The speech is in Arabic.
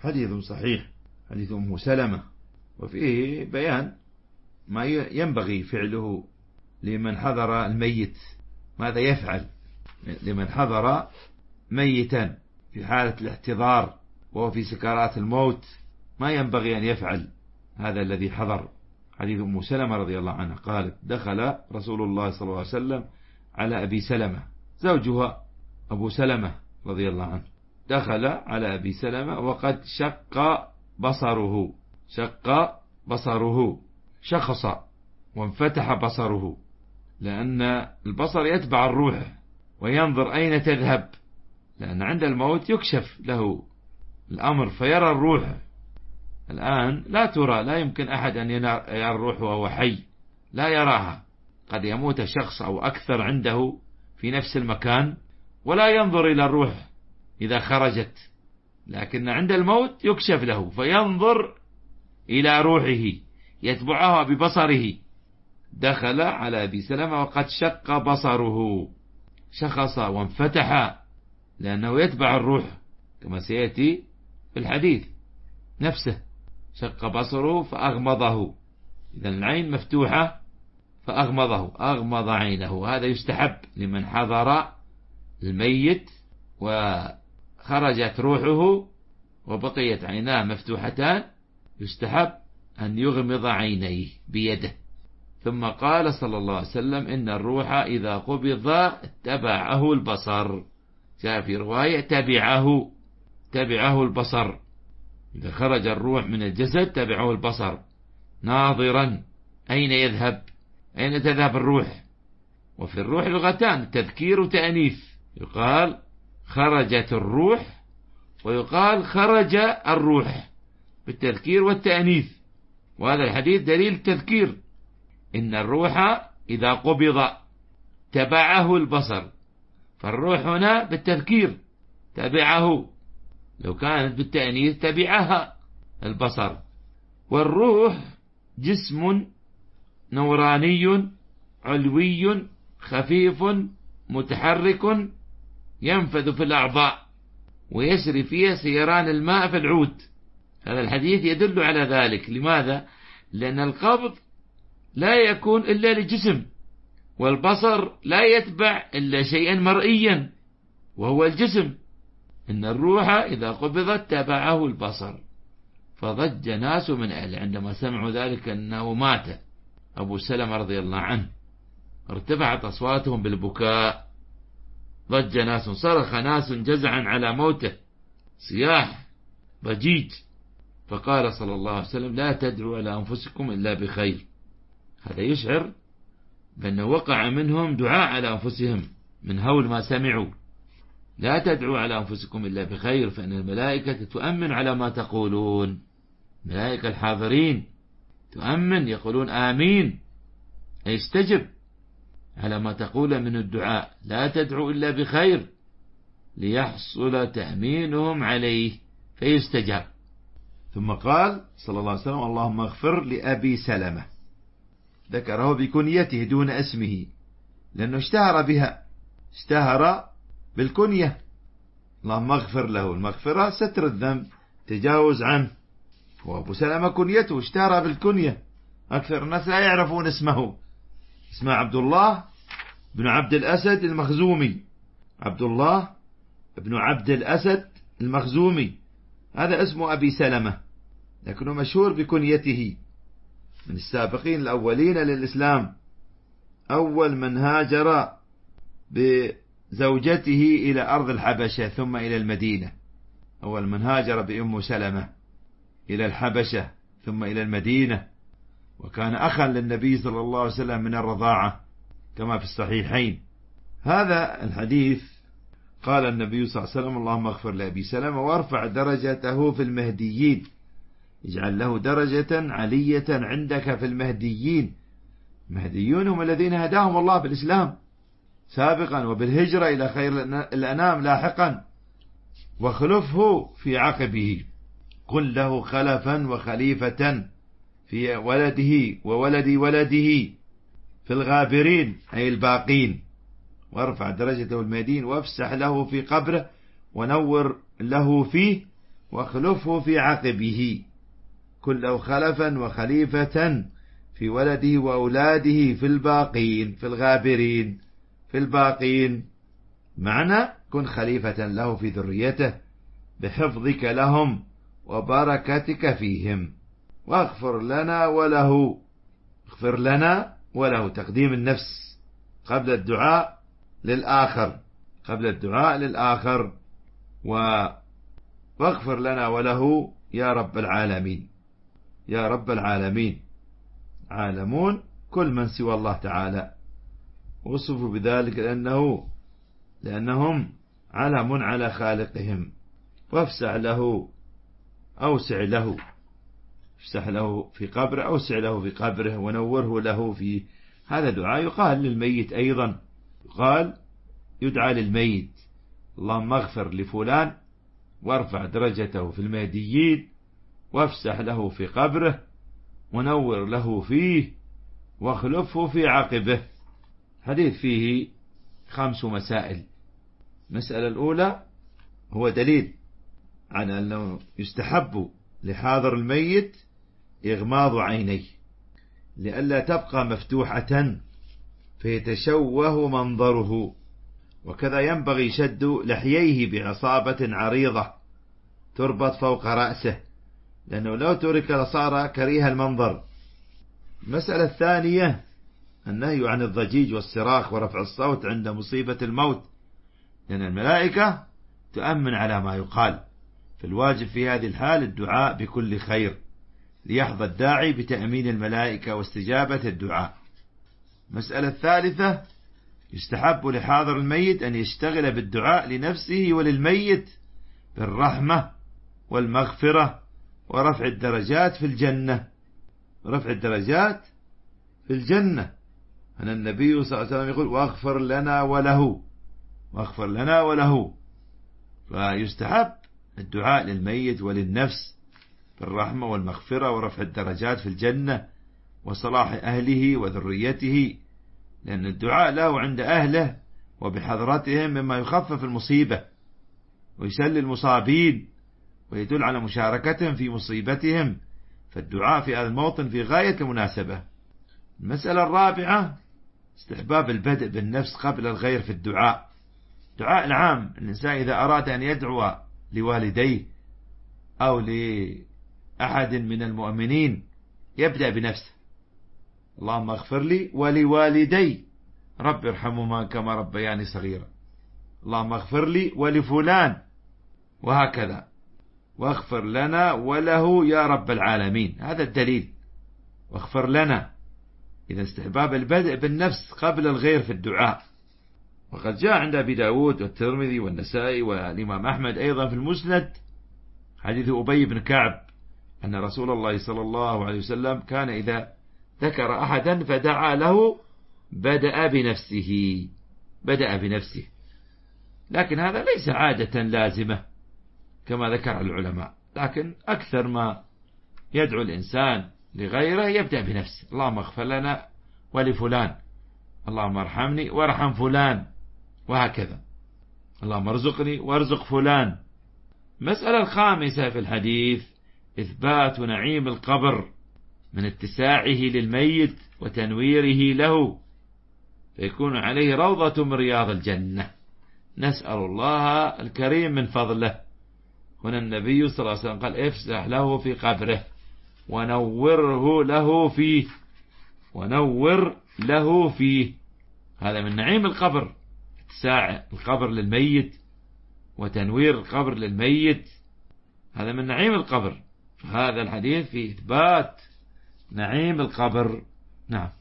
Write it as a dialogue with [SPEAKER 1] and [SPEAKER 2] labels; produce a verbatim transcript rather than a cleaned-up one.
[SPEAKER 1] حديث صحيح، حديث أم سلمة، وفيه بيان ما ينبغي فعله لمن حضر الميت، ماذا يفعل لمن حضر ميتا في حالة الاحتضار وهو في سكرات الموت، ما ينبغي أن يفعل هذا الذي حضر. حديث أم سلمة رضي الله عنها قالت: دخل رسول الله صلى الله عليه وسلم على أبي سلمة، زوجها أبو سلمة رضي الله عنه، دخل على أبي سلمة وقد شق بصره، شق بصره، شخص وانفتح بصره، لأن البصر يتبع الروح وينظر أين تذهب، لأن عند الموت يكشف له الأمر فيرى الروح. الآن لا ترى، لا يمكن أحد أن يرى الروح وهو حي، لا يراها، قد يموت شخص أو أكثر عنده في نفس المكان ولا ينظر إلى الروح إذا خرجت، لكن عند الموت يكشف له فينظر إلى روحه يتبعها ببصره. دخل على أبي سلمة وقد شق بصره، شخص وانفتح، لأنه يتبع الروح كما سيأتي في الحديث نفسه، شق بصره فأغمضه، إذا العين مفتوحة فأغمضه، أغمض عينه. هذا يستحب لمن حضر الميت وخرجت روحه وبقيت عيناه مفتوحتان، يستحب أن يغمض عينيه بيده. ثم قال صلى الله عليه وسلم: إن الروح إذا قبض اتبعه البصر، جاء في رواية تبعه، تبعه البصر، إذا خرج الروح من الجسد تبعه البصر، ناظرا أين يذهب، أين تذهب الروح. وفي الروح لغتان، تذكير وتأنيث، يقال خرجت الروح ويقال خرج الروح بالتذكير والتأنيث، وهذا الحديث دليل التذكير. إن الروح إذا قبض تبعه البصر، فالروح هنا بالتذكير تبعه، لو كانت بالتأنيث تبعها البصر. والروح جسم نوراني علوي خفيف متحرك ينفذ في الأعضاء ويسري فيها سيران الماء في العود. هذا الحديث يدل على ذلك. لماذا؟ لأن القبض لا يكون إلا لجسم، والبصر لا يتبع إلا شيئا مرئيا وهو الجسم. إن الروح إذا قبضت تبعه البصر. فضج ناس من أهله عندما سمعوا ذلك أنه مات أبو سلمة رضي الله عنه، ارتفعت أصواتهم بالبكاء، ضج ناس، صرخ ناس جزعا على موته، صياح ضجيج. فقال صلى الله عليه وسلم: لا تدعوا على أنفسكم إلا بخير. هذا يشعر بأنه وقع منهم دعاء على أنفسهم من هول ما سمعوا. لا تدعوا على أنفسكم إلا بخير، فإن الملائكة تؤمن على ما تقولون، الملائكة الحاضرين تؤمن، يقولون آمين، يستجب على ما تقول من الدعاء. لا تدعوا إلا بخير ليحصل تأمينهم عليه فيستجاب. ثم قال صلى الله عليه وسلم: اللهم اغفر لأبي سلمة، ذكره بكنيته دون اسمه لأنه اشتهر بها، اشتهر بالكنية. اللهم اغفر له، المغفرة ستر الذنب، تجاوز عنه، وأبو سلمة كنيته اشتهر بالكنية، أكثر الناس لا يعرفون اسمه، اسمه عبد الله بن عبد الأسد المخزومي، عبد الله بن عبد الأسد المخزومي، هذا اسمه أبي سلمة، لكنه مشهور بكنيته، من السابقين الأولين للإسلام، أول من هاجر بزوجته إلى أرض الحبشة ثم إلى المدينة، أول من هاجر بأم سلمة إلى الحبشة ثم إلى المدينة، وكان أخا للنبي صلى الله عليه وسلم من الرضاعة كما في الصحيحين. هذا الحديث قال النبي صلى الله عليه وسلم: اللهم اغفر لأبي سلمة وارفع درجته في المهديين، اجعل له درجة علية عندك في المهديين. المهديون هم الذين هداهم الله بالإسلام سابقا وبالهجرة إلى خير الأنام لاحقا، وخلفه في عقبه، قل له خلفا وخليفة في ولده وولد ولده في الغابرين أي الباقين، وارفع درجته المهديين، وافسح له في قبره ونور له فيه،
[SPEAKER 2] واخلفه في عقبه، كله خلفا وخليفة في ولده وأولاده في الباقين، في الغابرين، في الباقين. معنى كن خليفة له في ذريته بحفظك لهم وبركتك فيهم. واغفر لنا وله، اغفر لنا وله، تقديم النفس قبل الدعاء للآخر، قبل الدعاء للآخر. واغفر لنا وله يا رب العالمين، يا رب العالمين. عالمون كل من سوى الله تعالى، وصفوا بذلك لأنه لأنهم علم على خالقهم. وافسح له، أوسع له، افسح له في قبره، أوسع له في قبره، ونوره له فيه. هذا دعاء يقال للميت أيضا، يقال يدعى للميت: اللهم اغفر لفلان وارفع درجته في المهديين، وافسح له في قبره، ونور له فيه، واخلفه في عقبه. حديث فيه خمس مسائل. المسألة الأولى هو دليل على أنه يستحب لحاضر الميت إغماض عينيه لئلا تبقى مفتوحة فيتشوه منظره. وكذا ينبغي شد لحييه بعصابة عريضة تربط فوق رأسه، لأنه لو ترك لصار كريه المنظر. المسألة الثانية النهي عن الضجيج والصراخ ورفع الصوت عند مصيبة الموت، لأن الملائكة تؤمن على ما يقال، فالواجب في هذه الحال الدعاء بكل خير ليحظى الداعي بتأمين الملائكة واستجابة الدعاء. المسألة الثالثة يستحب لحاضر الميت أن يشتغل بالدعاء لنفسه وللميت بالرحمة والمغفرة ورفع الدرجات في الجنة، رفع الدرجات في الجنة. أن النبي صلى الله عليه وسلم يقول: واغفر لنا وله، واغفر لنا وله. فيستحب الدعاء للميت وللنفس بالرحمة والمغفرة ورفع الدرجات في الجنة وصلاح أهله وذريته، لأن الدعاء له عند أهله وبحضرتهم مما يخفف المصيبة ويسلي المصابين ويدل على مشاركتهم في مصيبتهم، فالدعاء في هذا الموطن في غاية المناسبة. المسألة الرابعة استحباب البدء بالنفس قبل الغير في الدعاء. دعاء العام، الإنسان إذا أراد أن يدعو لوالديه أو لأحد من المؤمنين يبدأ بنفسه: اللهم اغفر لي ولوالدي، رب ارحمهما كما ربياني صغيرا، اللهم اغفر لي ولفلان، وهكذا، واغفر لنا وله يا رب العالمين. هذا الدليل، واغفر لنا. إذا استحباب البدء بالنفس قبل الغير في الدعاء. وقد جاء عند أبي داود والترمذي والنسائي والإمام أحمد أيضا في المسند حديث أبي بن كعب أن رسول الله صلى الله عليه وسلم كان إذا ذكر أحدا فدعا له بدأ بنفسه، بدأ بنفسه. لكن هذا ليس عادة لازمة كما ذكر العلماء، لكن أكثر ما يدعو الإنسان لغيره يبدأ بنفسه: اللهم اغفر لنا ولفلان، اللهم ارحمني وارحم فلان، وهكذا، اللهم ارزقني وارزق فلان. المسألة الخامسة في الحديث إثبات نعيم القبر من اتساعه للميت وتنويره له، فيكون عليه روضة من رياض الجنة. نسأل الله الكريم من فضله. هنا النبي صلى الله عليه وسلم قال: افسح له في قبره ونوره له فيه، ونور له فيه. هذا من نعيم القبر، اتساع القبر للميت وتنوير القبر للميت، هذا من نعيم القبر. فهذا الحديث في إثبات نعيم القبر. نعم.